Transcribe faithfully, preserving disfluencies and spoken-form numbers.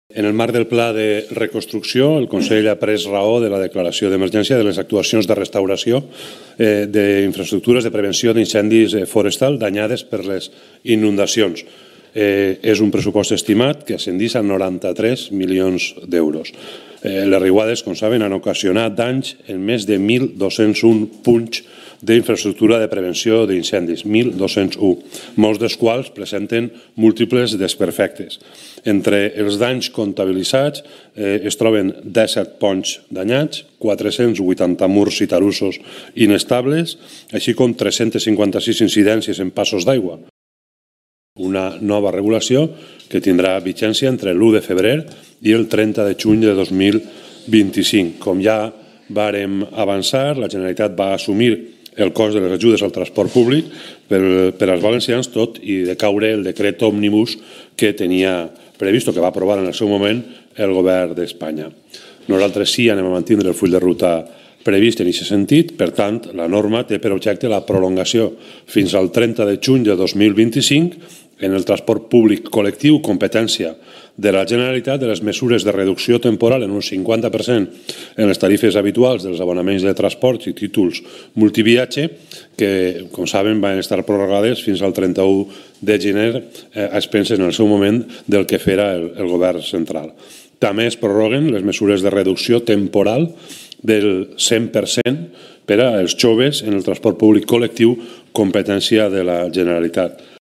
En el marc del pla de reconstrucció, el Consell ha pres raó de la declaració d'emergència de les actuacions de restauració eh, d'infraestructures de prevenció d'incendis forestal danyades per les inundacions. Eh, és un pressupost estimat que ascendís a noranta-tres milions d'euros. Eh, les riuades, com saben, han ocasionat danys en més de mil dos-cents un punts d'infraestructura de prevenció d'incendis, mil dos-cents un, molts dels quals presenten múltiples desperfectes. Entre els danys comptabilitzats eh, es troben disset ponts danyats, quatre-cents vuitanta murs i talussos inestables, així com tres-cents cinquanta-sis incidències en passos d'aigua. Una nova regulació que tindrà vigència entre l'u de febrer i el trenta de juny de dos mil vint-i-cinc. Com ja vàrem avançar, la Generalitat va assumir el cost de les ajudes al transport públic per, per als valencians, tot i de caure el decret òmnibus que tenia previst o que va aprovar en el seu moment el govern d'Espanya. Nosaltres sí anem a mantenir el full de ruta previst en aquest sentit, per tant, la norma té per objecte la prolongació fins al trenta de juny de dos mil vint-i-cinc en el transport públic col·lectiu, competència de la Generalitat, de les mesures de reducció temporal en un cinquanta per cent en les tarifes habituals dels abonaments de transport i títols multiviatge, que, com saben, van estar prorrogades fins al trenta-u de gener a expenses en el seu moment del que fera el, el govern central. També es prorroguen les mesures de reducció temporal del cent per cent per als joves en el transport públic col·lectiu, competència de la Generalitat.